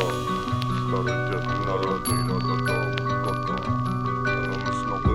Старый дед народу, с Новым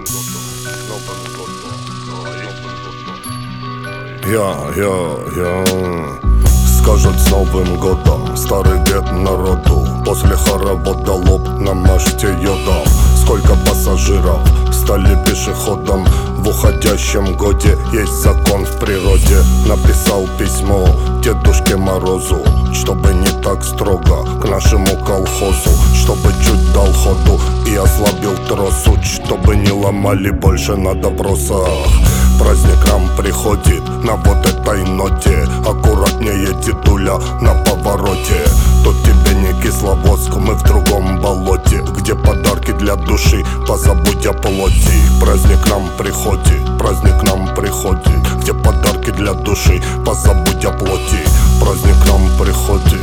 годом. Скажут с Новым годом, старый дед народу. После хоровода лоб намажьте йодом. Сколько пассажиров стали пешеходом. В уходящем годе есть закон в природе. Написал письмо Дедушке Морозу, чтобы не так строго к нашему колхозу, чтобы чуть дал ходу и ослабил тросу, чтобы не ломали больше на допросах. Праздник нам приходит на вот этой ноте. Аккуратнее, дедуля, на повороте. Тут тебе не Кисловодск, мы в другом болоте, где подарки для души, позабудь о плоти. Праздник нам приходит, где подарки для души, позабудь о плоти. Праздник нам приходит.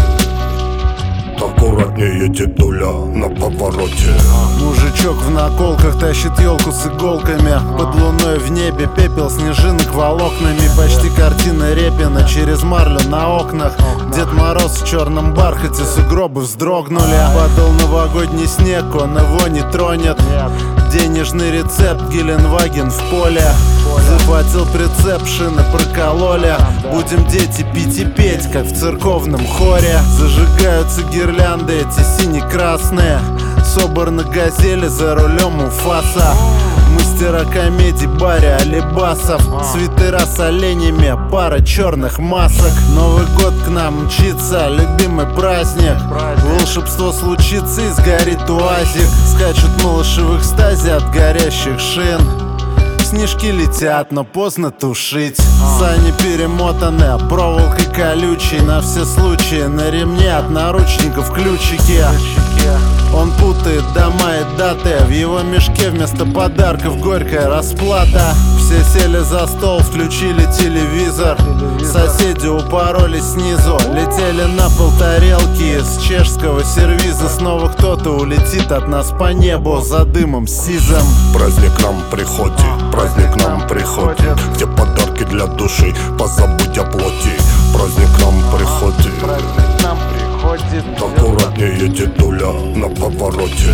Аккуратнее, дедуля, на повороте. Мужичок в наколках тащит елку с иголками. Под луной в небе пепел снежинок волокнами. Почти картина Репина через марлю на окнах. Дед Мороз в черном бархате, сугробы вздрогнули. Падал новогодний снег, он его не тронет. Денежный рецепт, Геленваген в поле. Захватил прицеп, шины прокололи. Будем, дети, пить и петь, как в церковном хоре. Зажигаются гирлянды эти сине-красные. Собор на газели, за рулем Уфаса. Мастера комедий, Барри Алибасов. Свитера с оленями, пара черных масок. Новый год к нам мчится, любимый праздник. Волшебство случится и сгорит уазик. Скачут малыши в экстазе от горящих шин. Снежки летят, но поздно тушить. Сани перемотаны проволокой колючей. На все случаи на ремне от наручников ключики. Он путает дома и даты. В его мешке вместо подарков горькая расплата. Все сели за стол, включили телевизор. Соседи упоролись снизу. Летели на пол тарелки из чешского сервиза. Снова кто-то улетит от нас по небу за дымом сизым. Праздник нам приходит, где подарки для души, позабудь о плоти. Праздник нам приходит. Аккуратнее, дедуля, на повороте.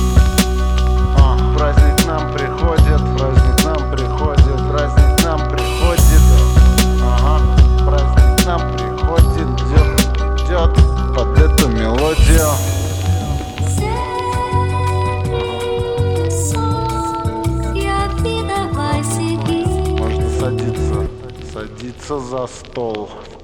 Праздник нам приходит, праздник нам приходит, праздник нам приходит. Праздник нам приходит, идет под эту мелодию. Можно садиться за стол.